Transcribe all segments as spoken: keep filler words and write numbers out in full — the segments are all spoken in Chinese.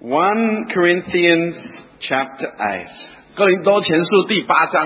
First Corinthians chapter eight. 哥林多前书第八章。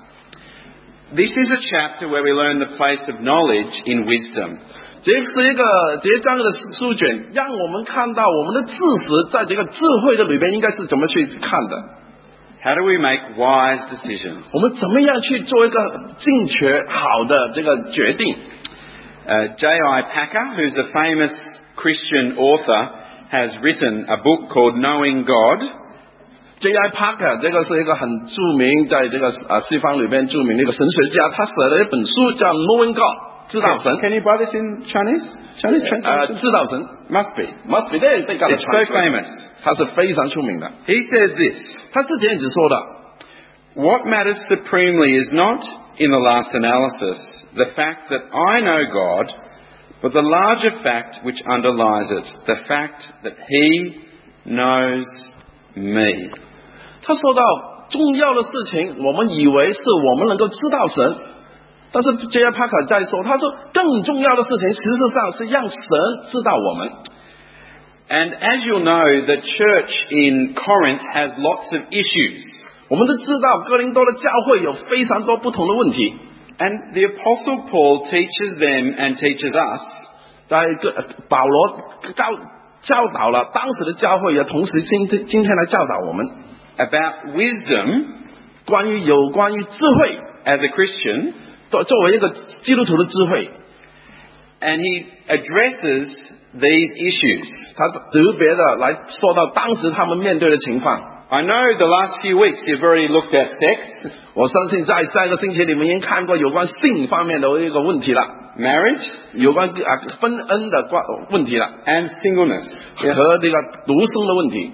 This is a chapter where we learn the place of knowledge in wisdom. 这是一个这章的书卷，让我们看到我们的知识在这个智慧的里边应该是怎么去看的。 How do we make wise decisions? 我们怎么样去做一个正确好的这个决定？ Uh, J I Packer, who's a famous Christian author, has written a book called Knowing God. J I Packer 这个是一个很著名，在这个啊西方里边著名的一个神学家，他写了一本书叫 Knowing God， 知道神。 Can you buy this in Chinese? Chinese translation? 呃，知道神 Must be. must be there. It's so famous. 他是非常出名的。 He says this. 他是这样子说的 What matters supremely is not, in the last analysis, the fact that I know God, but the larger fact which underlies it, the fact that He knows me. 他说到重要的事情，我们以为是我们能够知道神，但是 J I Packer 在说，他说更重要的事情，实际上是让神知道我们。 And as you'll know, the church in Corinth has lots of issues. 我们都知道哥林多的教会有非常多不同的问题。 And the Apostle Paul teaches them and teaches us. 在个保罗教教导了当时的教会，也同时今天今天来教导我们 about wisdom 关于有关于智慧 as a Christian. 作作为一个基督徒的智慧。 And he addresses these issues. 他特别的来说到当时他们面对的情况。 I know the last few weeks you've already looked at sex. 我相信在上个星期你们已经看过有关性方面的一个问题了 Marriage 有关啊婚姻的关问题了 and singleness. 和这个独生的问题。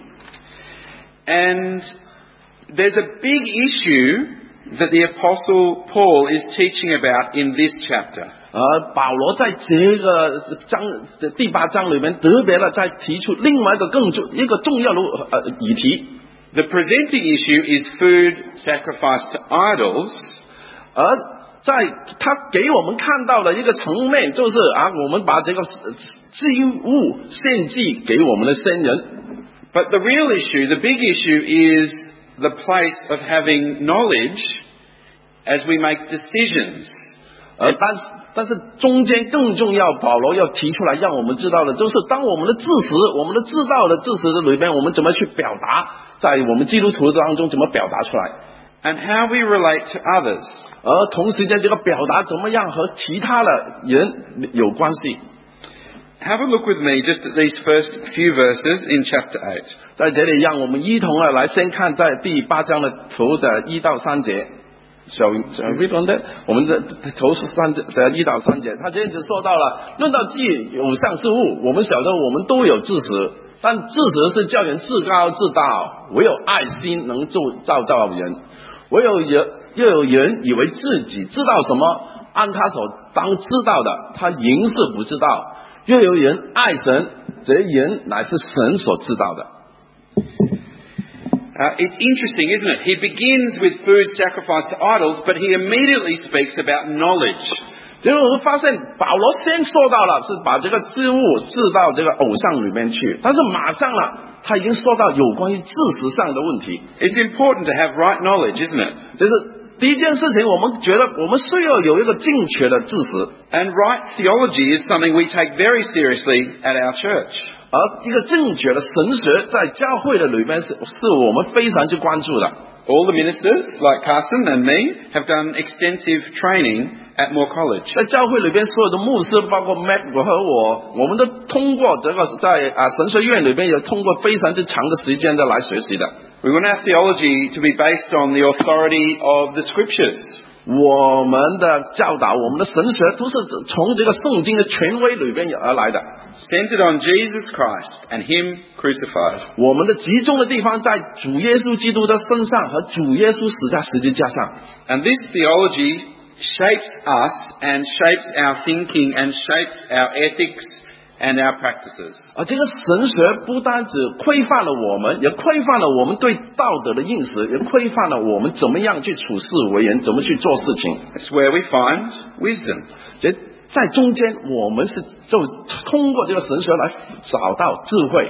And there's a big issue that the Apostle Paul is teaching about in this chapter. 而保罗在这个章第八章里面特别的在提出另外一个更重一个重要的呃议题。 The presenting issue is food sacrificed to idols. 而在他给我们看到的一个层面，就是啊，我们把这个祭物献祭给我们的先人。 But the real issue, the big issue, is the place of having knowledge as we make decisions. 而但是但是中间更重要，保罗要提出来让我们知道的，就是当我们的知识，我们的知道的知识的里面，我们怎么去表达，在我们基督徒当中怎么表达出来 and how we relate to others. 而同时间这个表达怎么样和其他的人有关系。 Have a look with me just at these first few verses in chapter eight. 在这里让我们一同的来先看在第八章的头的一到三节。Shall we, shall we read on that? 我们的头是三节的一到三节，他这样子说到了，论到祭偶像事物，我们晓得我们都有知识，但知识是叫人自高自大，唯有爱心能造造造人。唯有人又有人以为自己知道什么，按他所当知道的，他仍是不知道。又有人爱神，这人乃是神所知道的。 Uh, it's interesting, isn't it? He begins with food sacrificed to idols, but he immediately speaks about knowledge. 结果我们发现保罗先说到了是把这个祭物置到这个偶像里面去，但是马上了他已经说到有关于知识上的问题。 It's important to have right knowledge, isn't it? 就是第一件事情，我们觉得我们需要有一个正确的知识。 And right theology is something we take very seriously at our church. 而一个正确的神学在教会的里面是是我们非常去关注的。 All the ministers, like Carson and me, have done extensive training at Moore College. 在教会里边，所有的牧师，包括 Matt 和我，我们都通过这个在啊神学院里边也通过非常之长的时间的来学习的。 We want our theology to be based on the authority of the scriptures. 我们的教导，我们的神学都是从这个圣经的权威里边而来的。 Centered on Jesus Christ and Him crucified. 我们的集中的地方在主耶稣基督的身上和主耶稣死在十字架上。 And this theology shapes us and shapes our thinking and shapes our ethics and our practices. 而这个神学不单只规范了我们，也规范了我们对道德的认识，也规范了我们怎么样去处事为人，怎么去做事情。 That's where we find wisdom. 这在中间，我们是就通过这个神学来找到智慧。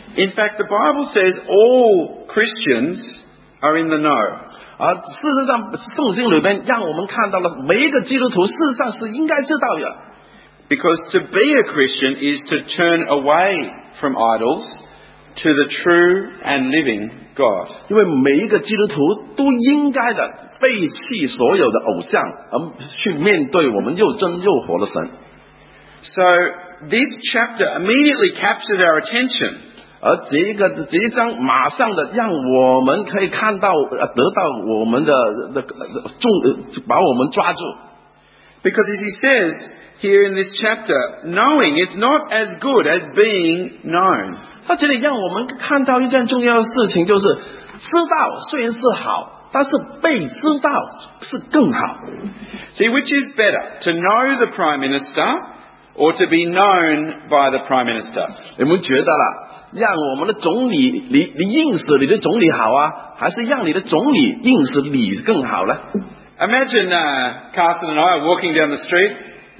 In fact, the Bible says all Christians are in the know. 而事实上，圣经里边让我们看到了每一个基督徒事实上是应该知道的。 Because to be a Christian is to turn away from idols to the true and living God. 因为每一个基督徒都应该的背弃所有的偶像，而去面对我们又真又活的神。 So this chapter immediately captures our attention. 而这一个这一章马上的让我们可以看到，呃，得到我们的那个重，把我们抓住。 Because as he says here in this chapter, knowing is not as good as being known. 他这里让我们看到一件重要的事情，就是知道虽然是好，但是被知道是更好。 See, which is better, to know the Prime Minister or to be known by the Prime Minister? 你们觉得啦？让我们的总理，你你认识你的总理好啊，还是让你的总理认识你更好呢？ Imagine uh, Carsten and I are walking down the street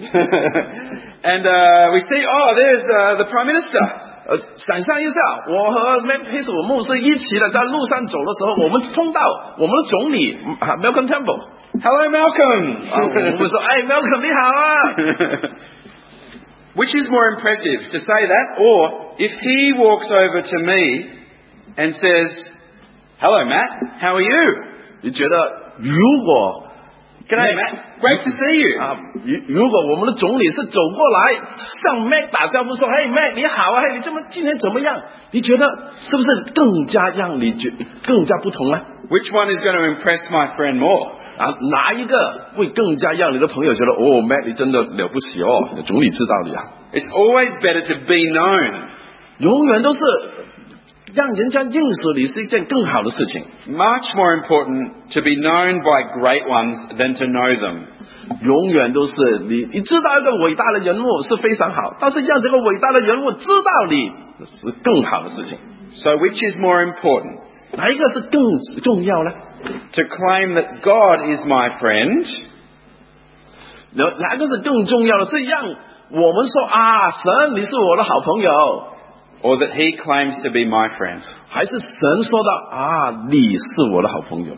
and uh, we see, oh, there's uh, the Prime Minister. 呃，想象一下，我和 黑手牧师一起的在路上走的时候，我们碰到我们的总理 Malcolm Temple。Hello Malcolm。 啊，我们说，哎 ，Malcolm 你好啊。 Which is more impressive, to say that, or if he walks over to me and says, "Hello, Matt, how are you?" 你觉得如果 G'day, Matt, great to see you. 啊，如果我们的总理是走过来向 Matt 打招呼说，嘿 Matt 你好啊，嘿你这么今天怎么样？你觉得是不是更加让你觉更加不同呢？ Which one is going to impress my friend more? 啊，哪一个会更加让你的朋友觉得哦 ，Matt 你真的了不起哦，总理知道你啊。 It's always better to be known. 永远都是让人家认识你是一件更好的事情。 Much more important to be known by great ones than to know them. 永远都是你，你知道一个伟大的人物是非常好，但是让这个伟大的人物知道你是更好的事情。 So which is more important? 哪一个是更重要呢？ To claim that God is my friend, 哪一个是更重要的？是让我们说啊，神你是我的好朋友， or that He claims to be my friend? 还是神说的啊，你是我的好朋友？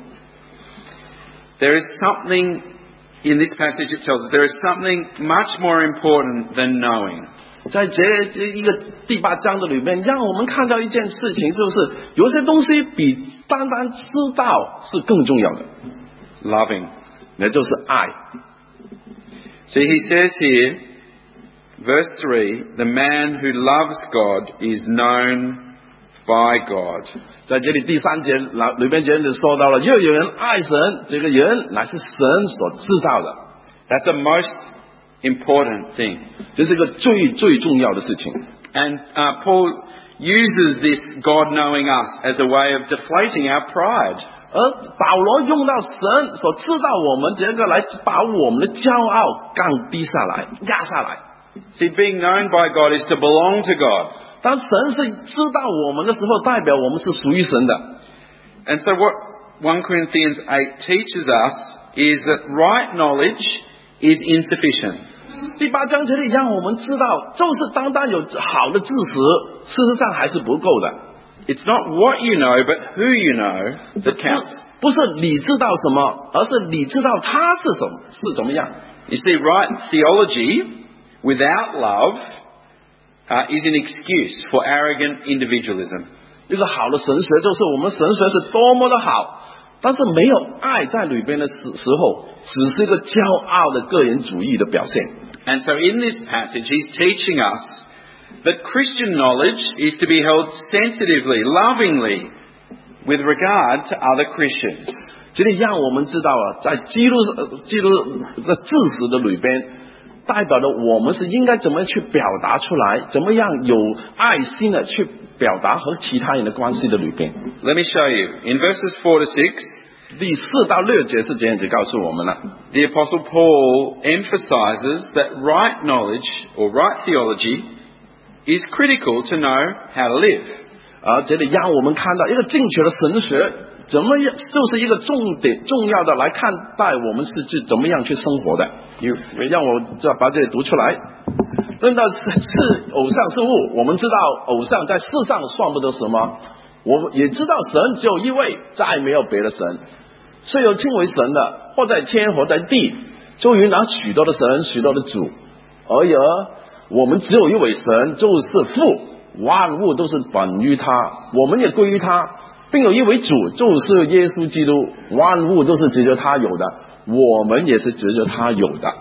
There is something in this passage it tells us there is something much more important than knowing. 在这这一个第八章的里面，让我们看到一件事情，就是有些东西比单单知道是更重要的。 Loving. 那就是爱。 See, he says here, verse three, the man who loves God is known by God. 在这里第三节里边节里说到了，又有人爱神，这个人乃是神所知道的。 That's the most important thing. 这是一个最最重要的事情。 And uh, Paul uses this God knowing us as a way of deflating our pride. 而保罗用到神所知道我们这个来把我们的骄傲降低下来，压下来。 See, being known by God is to belong to God. 当神是知道我们的时候，代表我们是属于神的。 And so what First Corinthians eight teaches us is that right knowledge is insufficient. 第八章这里让我们知道，就是单单有好的知识，事实上还是不够的。 It's not what you know, but who you know that counts. 不是你知道什么，而是你知道他是什么，是怎么样。 You see, right theology without love uh, is an excuse for arrogant individualism. 一个好的神学就是我们神学是多么的好，但是没有爱在里边的时时候，只是一个骄傲的个人主义的表现。 And so in this passage, he's teaching us that Christian knowledge is to be held sensitively, lovingly, with regard to other Christians. 这里让我们知道啊，在基督基督的知识的里边，代表了我们是应该怎么去表达出来，怎么样有爱心的去表达和其他人的关系的里边。 Let me show you. In verses four to six, 第四到六节是这样子告诉我们了。 the Apostle Paul emphasizes that right knowledge or right theology is critical to know how to live. 而这里让我们看到一个正确的神学，怎么样就是一个重点重要的来看待我们是去怎么样去生活的。让我再把这里读出来。 论到是偶像是物，我们知道偶像在世上算不得什么，我们也知道神只有一位，再没有别的神。虽有称为神的，或在天或在地，就有那许多的神，许多的主。而我们只有一位神，就是父，万物都是本于他，我们也归于他，并有一位主，就是耶稣基督，万物都是藉着他有的，我们也是藉着他有的。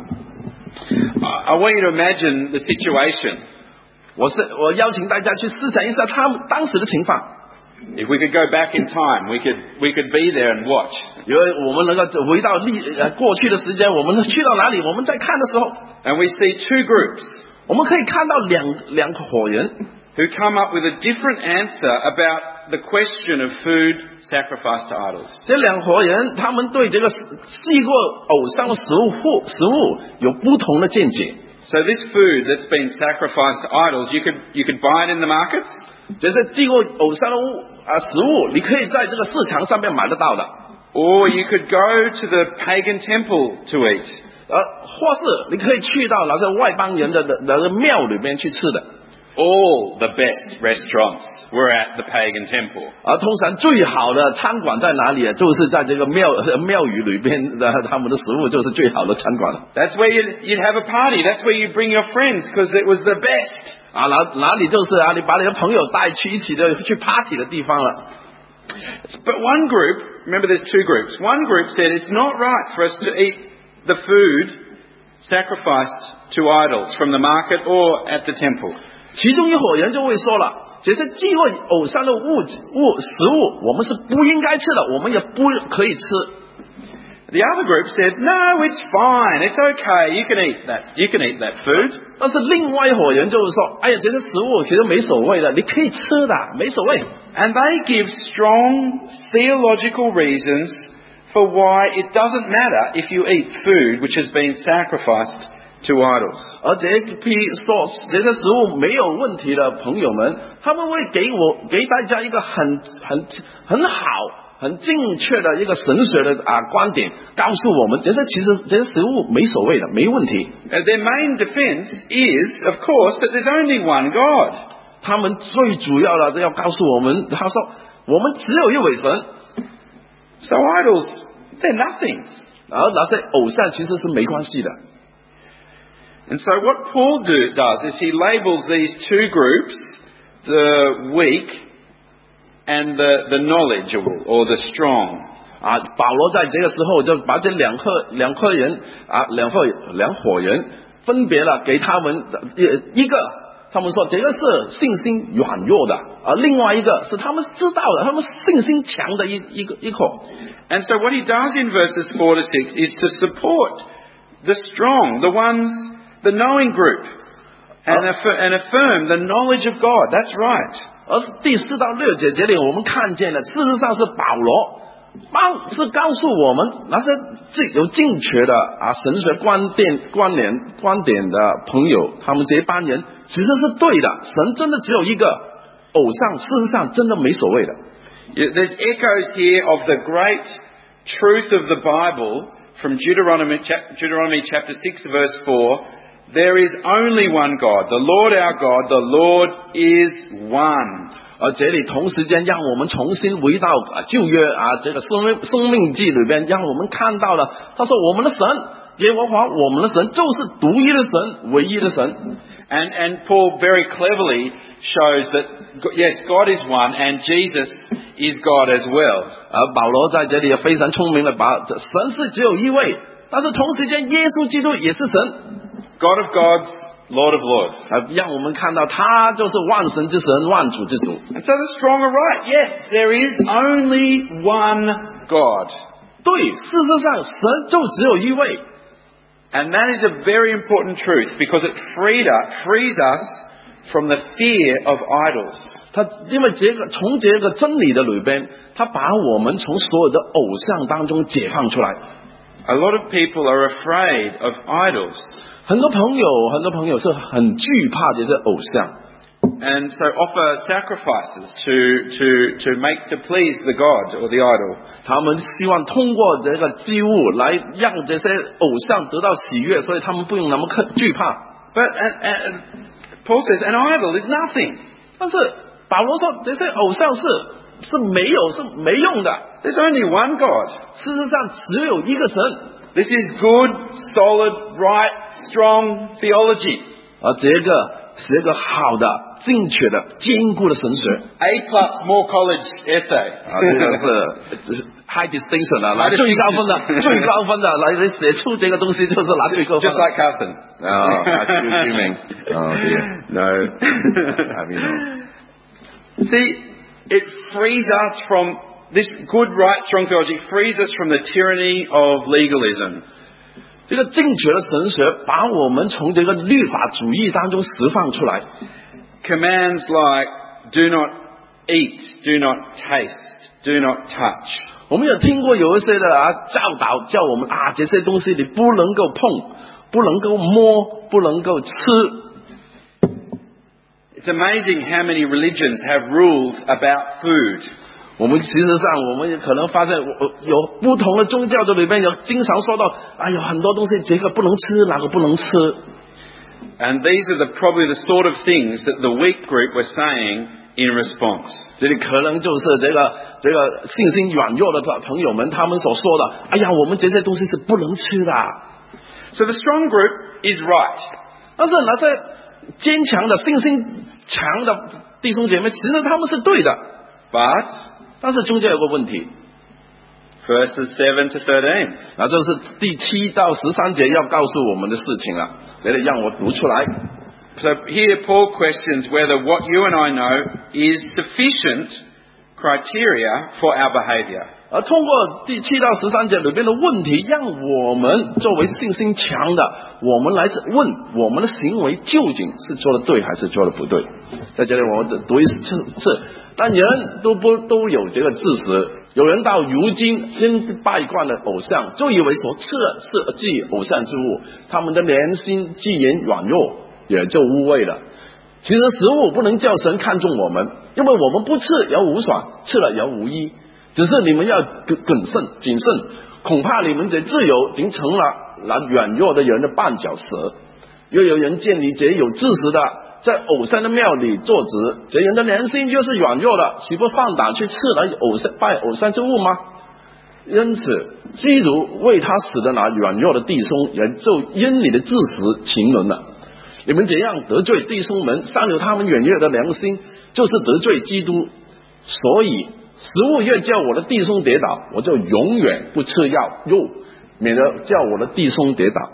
I want you to imagine the situation. 我是我邀请大家去思想一下他们当时的情况。 If we could go back in time, we could we could be there and watch. 因为我们能够回到历呃过去的时间，我们去到哪里，我们在看的时候， And we see two groups. 我们可以看到两两伙人 who come up with a different answer about the question of food sacrificed to idols. 这两伙人他们对这个祭过偶像的食物食物有不同的见解。 So this food that's been sacrificed to idols, you could you could buy it in the markets. 这是祭过偶像的物啊食物，你可以在这个市场上面买得到的。 Or you could go to the pagan temple to eat. 呃，或是你可以去到那些外邦人的那个庙里面去吃的。 All the best restaurants were at the pagan temple. 而通常最好的餐馆在哪里？就是在这个庙庙宇里边的，他们的食物就是最好的餐馆了。 That's where you'd, you'd have a party. That's where you bring your friends because it was the best. 啊，哪哪里就是啊，你把你的朋友带去一起的去 party 的地方了。 But one group, remember there's two groups. One group said it's not right for us to eat the food sacrificed to idols from the market or at the temple. 其中一伙人就会说了，这些祭过偶像的物物食物，我们是不应该吃的，我们也不可以吃。 The other group said, no, it's fine, it's okay, you can eat that, you can eat that food. 但是另外一伙人就是说，哎呀，这些食物其实没所谓的，你可以吃的，没所谓。 And they give strong theological reasons for why it doesn't matter if you eat food which has been sacrificed to idols. 而这批说这些食物没有问题的朋友们，他们会给我给大家一个很很很好很正确的一个神学的啊观点，告诉我们这些其实这些食物没所谓的，没问题。 And their main defense is, of course, that there's only one God. 他们最主要的要告诉我们，他说我们只有一位神。 So idols, they're nothing. 而那些偶像其实是没关系的。 And so what Paul do, does is he labels these two groups, the weak and the, the knowledgeable or the strong. 啊，保罗在这个时候就把这两个两个人啊，两个两伙人分别了给他们一个，他们说这个是信心软弱的，而另外一个是他们知道的，他们信心强的一一个一伙。 And so what he does in verses four to six is to support the strong, the ones, the knowing group, and, affirm, and affirm the knowledge of God. That's right. 而第四到六节这里我们看见了，事实上是保罗帮是告诉我们那些有正确的啊神学观点关联观点的朋友，他们这班人其实是对的，神真的只有一个，偶像事实上真的没所谓的。 There's echoes here of the great truth of the Bible from Deuteronomy, Deuteronomy chapter six verse four. There is only one God, the Lord our God, the Lord is one. 而这里同时间让我们重新回到旧约啊这个生命生命记里边，让我们看到了他说我们的神耶和华，我们的神就是独一的神，唯一的神。 And, and Paul very cleverly shows that, yes, God is one and Jesus is God as well. 而保罗在这里也非常聪明的把神是只有一位，但是同时间耶稣基督也是神。 God of gods, Lord of lords. 啊，让我们看到他就是万神之神，万主之主。 And so the strong are right. Yes, there is only one God. 对，事实上神就只有一位。 And that is a very important truth because it freed us, frees us from the fear of idols. 他因为这个从这个真理的里边，他把我们从所有的偶像当中解放出来。 A lot of people are afraid of idols. 很多朋友，很多朋友是很惧怕这些偶像。 And so offer sacrifices to, to, to make, to please the god or the idol. 他们希望通过这个祭物来让这些偶像得到喜悦，所以他们不用那么惧怕。 But and, and Paul says, an idol is nothing. 但是保罗说，这些偶像是是没有是没用的。 There's only one God. 事实上只有一个神。 This is good, solid, right, strong theology. 而这个是一个好的、正确的、坚固的神学。 A plus more college essay. 啊，这个是 high distinction 啊，拿最高分的、最高分的来写出这个东西就是拿最高分。 Just like Carson. Oh, excuse me. Oh dear. No. I mean, no. See, it frees us from this good, right, strong theology. Frees us from the tyranny of legalism. 这个正确的神学把我们从这个律法主义当中释放出来。 Commands like do not eat, do not taste, do not touch. 我们有听过有一些的啊教导叫我们啊这些东西你不能够碰，不能够摸，不能够吃。 It's amazing how many religions have rules about food. 我们事实上我们也可能发现有不同的宗教的里面有经常说到哎有很多东西这个不能吃那个不能吃。 And these are the, probably the sort of things that the weak group were saying in response. 这里可能就是这个这个信心软弱的朋友们他们所说的哎呀我们这些东西是不能吃的。 So the strong group is right. 但是那些坚强的信心强的弟兄姐妹其实他们是对的。 But 但是中间有个问题 verses seven to thirteen. 那就是第七到十三节要告诉我们的事情了，这里让我读出来。 So here Paul questions whether what you and I know is sufficient criteria for our behaviour. 而通过第七到十三节里边的问题，让我们作为信心强的，我们来问我们的行为究竟是做的对还是做的不对。在这里我读一次次，但人都不都有这个知识。有人到如今因拜惯了偶像，就以为所吃的是祭偶像之物，他们的良心既然软弱，也就污秽了。其实食物不能叫神看重我们，因为我们不吃也无爽，吃了也无益。只是你们要谨慎谨慎，恐怕你们这自由已经成了那软弱的人的绊脚石。又有人见你这有知识的在偶像的庙里坐职，这人的良心就是软弱的，岂不放胆去吃那偶像拜偶像之物吗？因此基督为他死的那软弱的弟兄，也就因你的知识情沦了。你们这样得罪弟兄们，伤了他们软弱的良心，就是得罪基督。所以食物越叫我的弟兄跌倒，我就永远不吃药肉，免得叫我的弟兄跌倒。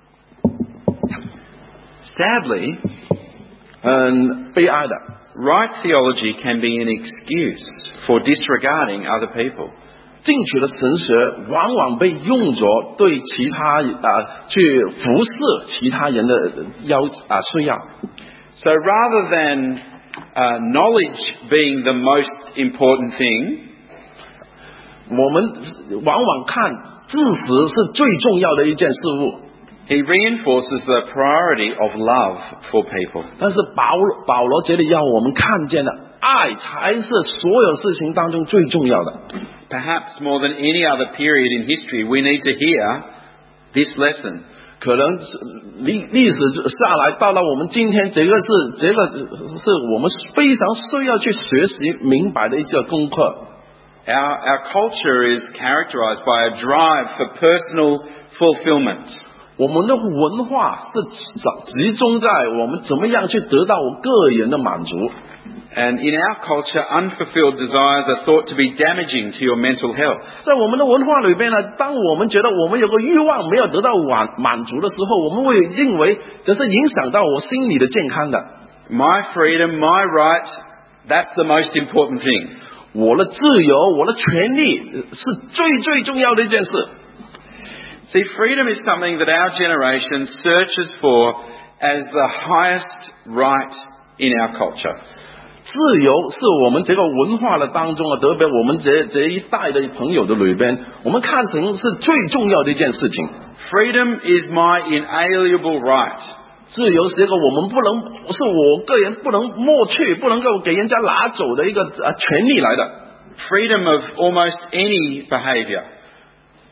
Sadly, 嗯，悲哀的 right theology can be an excuse for disregarding other people. 正确的神学往往被用作对其他啊去服侍其他人的要啊需要。 So rather than uh, knowledge being the most important thing, 我们往往看知识是最重要的一件事物。 he reinforces the priority of love for people. 但是保保罗这里要我们看见的爱才是所有事情当中最重要的。 Perhaps more than any other period in history, we need to hear this lesson. 可能历历史下来到了我们今天，这个是这个是我们非常需要去学习明白的一个功课。 Our, our culture is characterized by a drive for personal fulfillment. 我们的文化是集中在我们怎么样去得到我个人的满足。 And in our culture, unfulfilled desires are thought to be damaging to your mental health. 在我们的文化里边呢，当我们觉得我们有个欲望没有得到满满足的时候，我们会认为这是影响到我心理的健康的。 My freedom, my right, that's the most important thing. 我的自由，我的权利是最最重要的一件事。 See, freedom is something that our generation searches for as the highest right in our culture. 自由是我们这个文化的当中啊，特别我们这这一代的朋友的里边，我们看成是最重要的一件事情。 Freedom is my inalienable right. 自由是一个我们不能，是我个人不能抹去，不能够给人家拿走的一个啊权利来的。 Freedom of almost any behavior.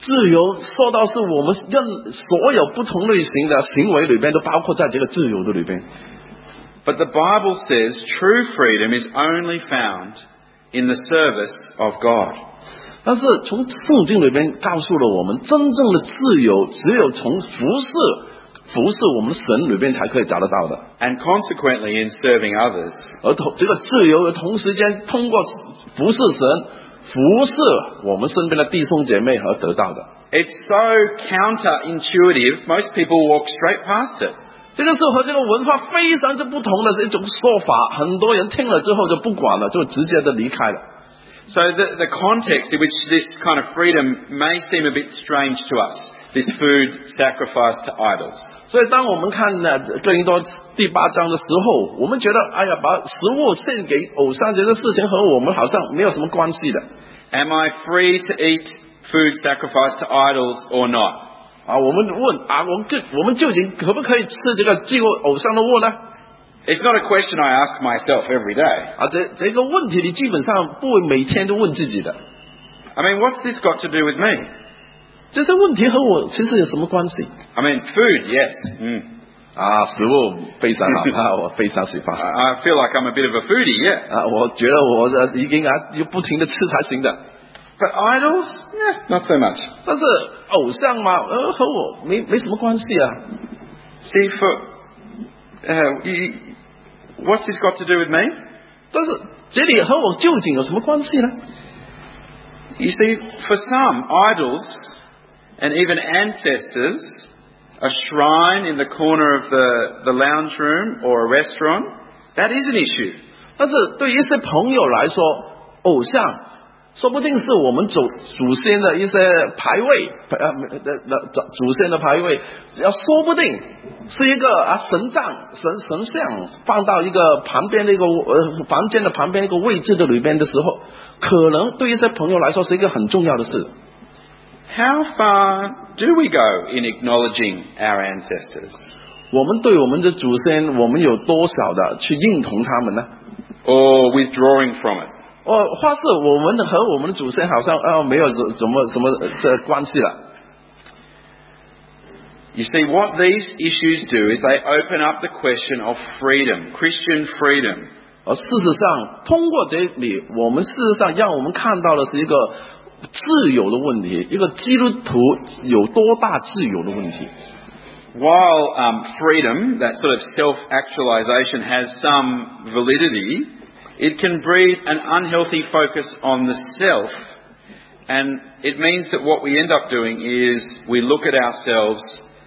自由说到是我们任所有不同类型的行为里边都包括在这个自由的里边。 But the Bible says true freedom is only found in the service of God. 但是从圣经里边告诉了我们，真正的自由只有从服侍服侍我们神里边才可以找得到的。 And consequently in serving others. 而同这个自由同时间通过服侍神服侍我们身边的弟兄姐妹而得到的。 It's so counterintuitive, most people walk straight past it. 这个是和这个文化非常之不同的一种说法，很多人听了之后就不管了，就直接的离开了。 So the, the context in which this kind of freedom may seem a bit strange to us, this food sacrificed to idols. 所以当我们看呢哥林多第八章的时候，我们觉得哎呀，把食物献给偶像这个事情和我们好像没有什么关系的。 Am I free to eat food sacrificed to idols or not? 啊，我们问啊，我们就我们究竟可不可以吃这个祭偶像的物呢？ It's not a question I ask myself every day. 啊，这这个问题你基本上不会每天都问自己的。 I mean, what's this got to do with me? 这些问题和我其实有什么关系？ I mean, food, yes. Mm. 啊，食物非常好啊，我非常喜欢。 I, I feel like I'm a bit of a foodie, yeah. 啊，我觉得我的已经啊，就不停的吃才行的。 But idols, yeah, not so much. 但是偶像嘛，呃，和我没没什么关系啊。 See, for uh, you, what's this got to do with me? 但是这里和我究竟有什么关系呢？ You see, for some, idols and even ancestors, a shrine in the corner of the, the lounge room or a restaurant, that is an issue. 但是对于一些朋友来说，偶像说不定是我们祖祖先的一些牌位，呃，祖先的牌位，要说不定是一个啊神像神神像放到一个旁边的一个呃房间的旁边一个位置的里边的时候，可能对一些朋友来说是一个很重要的事。 How far do we go in acknowledging our ancestors? 我们对我们的祖先，我们有多少的去认同他们呢？ Or withdrawing from it? 哦，或是我们和我们的祖先好像啊没有什什么什么这关系了。 You see, what these issues do is they open up the question of freedom, Christian freedom. 而事实上，通过这里，我们事实上让我们看到的是一个自由的问题，一个基督徒有多大自由的问题。 While um, freedom, that sort of self-actualization, has some validity, it can breed an unhealthy focus on the self, and it means that what we end up doing is we look at ourselves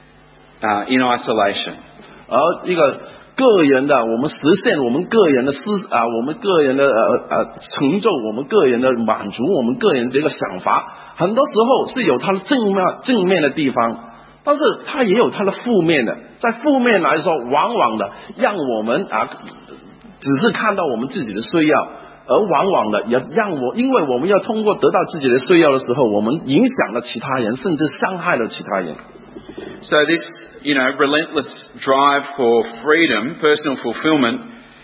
uh, in isolation. 而一个个人的，我们实现我们个人的思啊，我们个人的呃呃成就，我们个人的满足，我们个人这个想法，很多时候是有它的正面正面的地方。但是它也有它的负面的，在负面来说，往往的让我们啊，只是看到我们自己的需要，而往往的也让我，因为我们要通过得到自己的需要的时候，我们影响了其他人，甚至伤害了其他人。 So this, you know, relentless drive for freedom, personal fulfillment,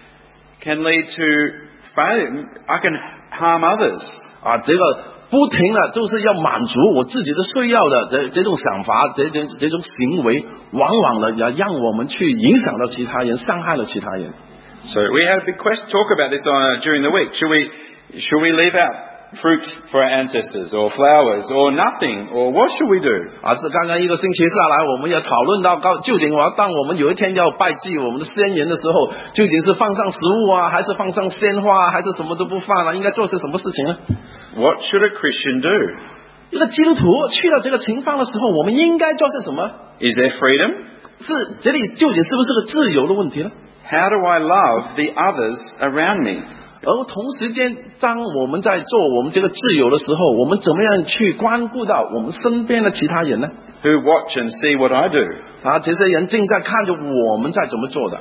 can lead to failure. I can harm others. 啊，这个。不停的就是要满足我自己的需要的这这种想法，这这这种行为，往往的也让我们去影响到其他人，伤害了其他人。 So we had a big question talk about this uh, during the week. Should we should we leave out fruit for our ancestors, or flowers, or nothing, or what should we do? 啊，是刚刚一个星期下来，我们也讨论到，究竟我当我们有一天要拜祭我们的先人的时候，究竟是放上食物啊，还是放上鲜花啊，还是什么都不放啊？应该做些什么事情呢？ What should a Christian do? 一个基督徒去了这个情况的时候，我们应该做些什么？ Is there freedom? 是这里究竟是不是个自由的问题呢？ How do I love the others around me? 而同时间，当我们在做我们这个自由的时候，我们怎么样去关顾到我们身边的其他人呢？ Who watch and see what I do? 啊，这些人正在看着我们在怎么做的。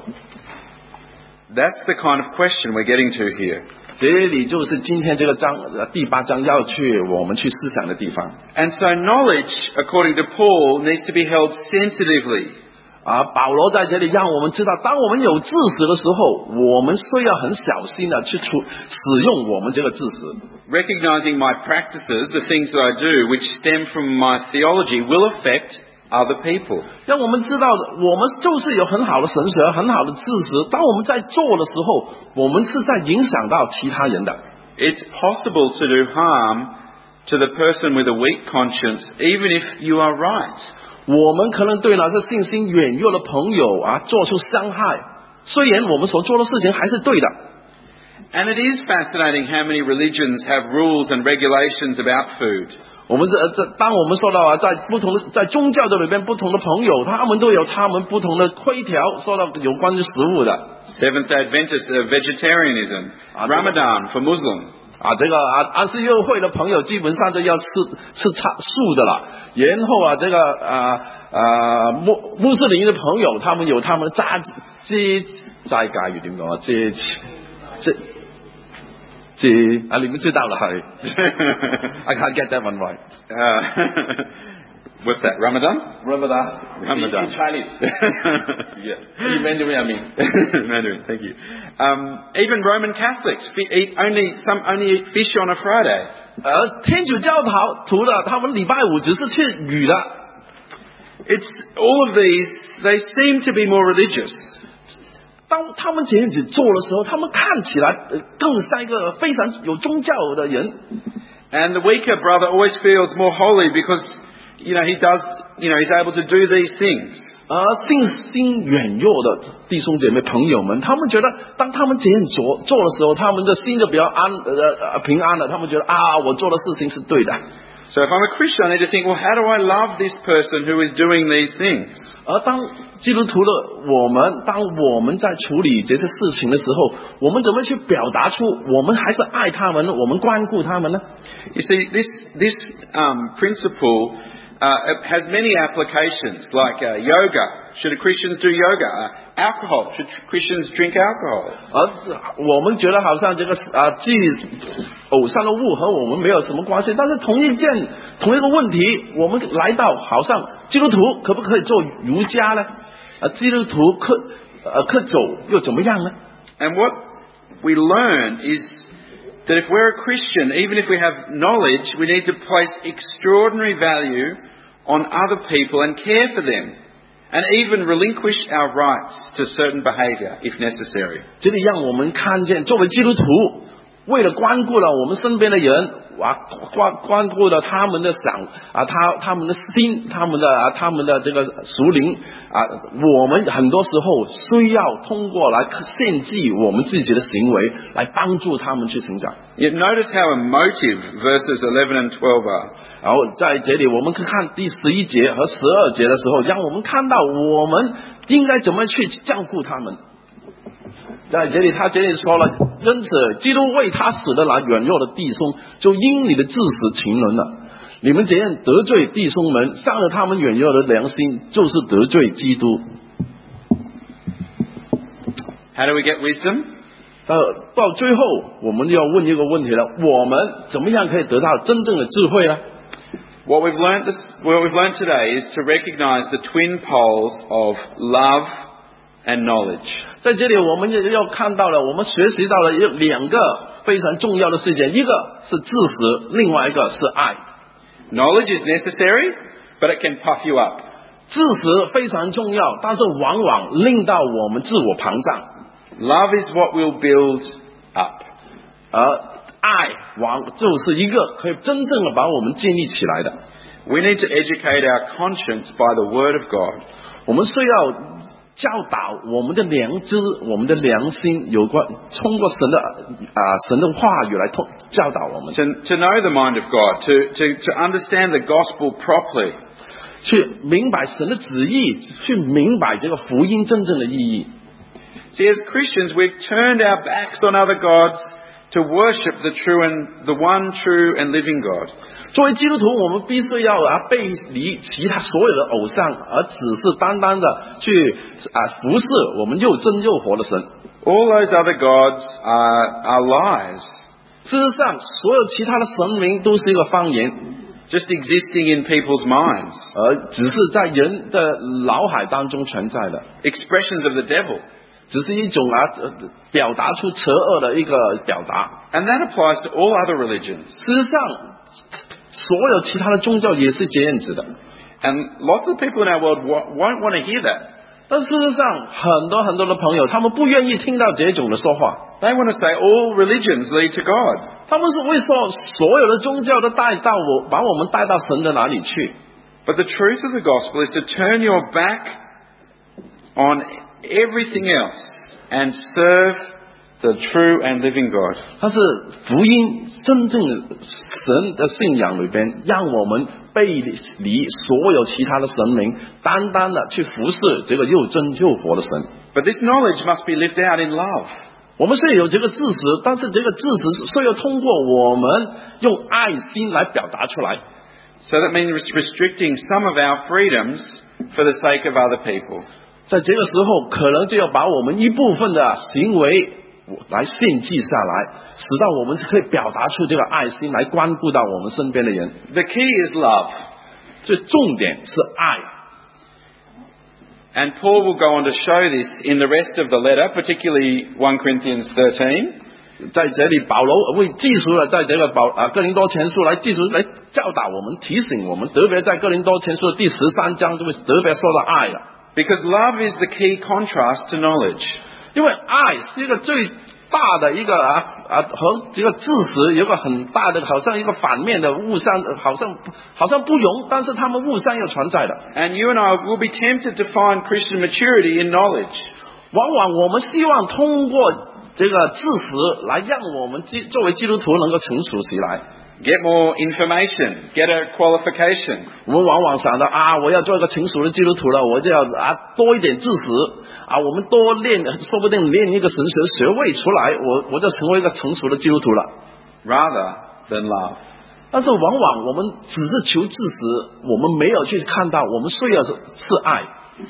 That's the kind of question we're getting to here. 这里就是今天这个章第八章要去我们去思想的地方。 And so knowledge, according to Paul, needs to be held sensitively. 啊啊，保罗在这里让我们知道，当我们有知识的时候，我们需要很小心的去处使用我们这个知识。 Recognizing my practices, the things that I do, which stem from my theology, will affect other people. 让我们知道，我们就是有很好的神学、很好的知识，当我们在做的时候，我们是在影响到其他人的。 It's possible to do harm to the person with a weak conscience, even if you are right. 我们可能对那些信心软弱的朋友啊做出伤害，虽然我们所做的事情还是对的。 And it is fascinating how many religions have rules and regulations about food. 我们这这，当我们说到啊，在不同的在宗教的里边，不同的朋友，他们都有他们不同的规条，说到有关于食物的。 Seventh-day Adventist uh, vegetarianism, Ramadan for Muslim. 啊，这个啊安息日会的朋友基本上就要吃吃菜素的了。然后啊，这个啊啊穆穆斯林的朋友，他们有他们的斋斋斋戒语点讲啊？斋斋斋啊，你们知道了係。I can't get that one right. Uh, what's that? Ramadan? Ramadan. Ramadan. In Chinese. Yeah. In Mandarin, I mean. Mandarin. Thank you. Um, even Roman Catholics eat only some only eat fish on a Friday. 而天主教徒的他们礼拜五只是吃鱼的。 It's all of these. They seem to be more religious. 当他们这样子做的时候，他们看起来更像一个非常有宗教的人。 And the weaker brother always feels more holy because, you know, he does, you know, he's able to do these things. 而信心软弱的弟兄姐妹朋友们，他们觉得当他们这样做做的时候，他们的心就比较安呃平安了。他们觉得啊，我做的事情是对的。 So if I'm a Christian, I need to think, well, how do I love this person who is doing these things? 而当基督徒的我们，当我们在处理这些事情的时候，我们怎么去表达出我们还是爱他们，我们关顾他们呢？ You see, this this um, principle uh, has many applications, like uh, yoga. Should Christians do yoga? Uh, alcohol. Should Christians drink alcohol? 而我们觉得好像这个啊，既偶像的物和我们没有什么关系，但是同一件同一个问题，我们来到好像基督徒可不可以做瑜伽呢？啊，基督徒克呃克走又怎么样呢？ And what we learn is that if we're a Christian, even if we have knowledge, we need to place extraordinary value on other people and care for them. And even relinquish our rights to certain behavior if necessary. 这里让我们看见，作为基督徒，为了关顾了我们身边的人，啊，关关顾了他们的想啊，他他们的心，他们的啊，他们的这个属灵啊，我们很多时候需要通过来献祭我们自己的行为，来帮助他们去成长。 Yet notice how emotive verses eleven and twelve are. 然后在这里，我们可看第十一节和十二节的时候，让我们看到我们应该怎么去照顾他们。在这里，他这里说了，因此，基督为他死的那软弱的弟兄，就因你的致死情人了。你们这样得罪弟兄们，伤了他们软弱的良心，就是得罪基督。 How do we get wisdom? 到到最后，我们就要问一个问题了：我们怎么样可以得到真正的智慧呢？ What we've learned this, what we've learned today is to recognize the twin poles of love and knowledge. 在这里，我们也要看到了，我们学习到了有两个非常重要的事情，一个是知识，另外一个是爱。 Knowledge is necessary, but it can puff you up. 知识非常重要，但是往往令到我们自我膨胀。 Love is what will build up. 而爱往就是一个可以真正的把我们建立起来的。 We need to educate our conscience by the Word of God. 我们需要教导我们的良知，我们的良心，有关通过神的啊、呃、神的话语来通教导我们。 To, to know the mind of God, to, to, to understand the gospel properly. 去明白神的旨意，去明白这个福音真正的意义。 See, as Christians, we've turned our backs on other gods to worship the true and the one true and living God. 作为基督徒，我们必须要啊背离其他所有的偶像，而只是单单的去啊服侍我们又真又活的神。 All those other gods are, are lies. 事实上，所有其他的神明都是一个方言。 just existing in people's minds. 而只是在人的脑海当中存在的， Expressions of the devil. 只是一种啊呃表达出邪恶的一个表达。 And that applies to all other religions. 事实上，所有其他的宗教也是这样子的。 And lots of people in our world won't want to hear that. 但事实上，很多很多的朋友，他们不愿意听到这种的说话。 They want to say all religions lead to God. 他们是会说，所有的宗教都带到我，把我们带到神的哪里去？ But the truth of the gospel is to turn your back on everything else and serve the true and living God. 它是福音真正的神的信仰里边，让我们背离所有其他的神明，单单的去服侍这个又真又活的神。 But this knowledge must be lived out in love. 我们虽然有这个知识，但是这个知识是要通过我们用爱心来表达出来。 So that means restricting some of our freedoms for the sake of other people. 在这个时候，可能就要把我们一部分的行为来献祭下来，使到我们可以表达出这个爱心，来关顾到我们身边的人。 The key is love. 最重点是爱。 And Paul will go on to show this in the rest of the letter, particularly First Corinthians thirteen. 在这里，保罗会记述了，在这个保啊哥林多前书来记述来教导我们、提醒我们，特别在哥林多前书的第十三章就会特别说到爱了。 Because love is the key contrast to knowledge. 因为爱是一个最大的一个啊啊和这个知识有个很大的，好像一个反面的互相，好像好像不容，但是他们互相又存在的。 And you and I will be tempted to find Christian maturity in knowledge. 往往我们希望通过这个知识来让我们基作为基督徒能够成熟起来。 Get more information. Get a qualification. 我们往往想到啊，我要做一个成熟的基督徒了，我就要啊多一点知识啊，我们多练，说不定练一个神学学位出来，我我就成为一个成熟的基督徒了。 Rather than love. 但是往往我们只是求知识，我们没有去看到我们需要的是爱。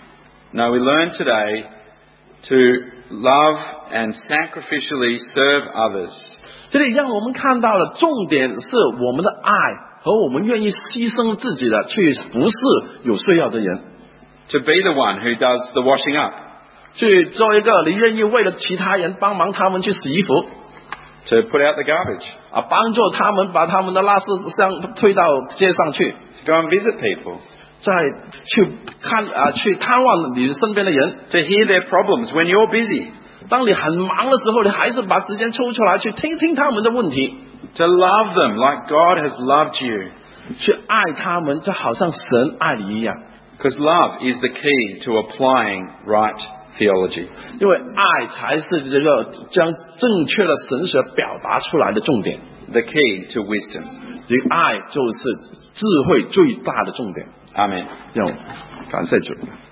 No, we learn today to love and sacrificially serve others. 这里让我们看到了重点是我们的爱和我们愿意牺牲自己的去服侍有需要的人。 To be the one who does the washing up. 去做一个你愿意为了其他人帮忙他们去洗衣服。 To put out the garbage. 啊，帮助他们把他们的垃圾箱推到街上去。 To go and visit people. 再去看啊，去探望你身边的人。 To hear their problems when you're busy. 当你很忙的时候，你还是把时间抽出来去听听他们的问题。 To love them like God has loved you. 去爱他们，就好像神爱你一样。 Because love is the key to applying right theology. 因为爱才是这个将正确的神学表达出来的重点。 The key to wisdom. 这个爱就是智慧最大的重点。 Amen. 让我感谢主。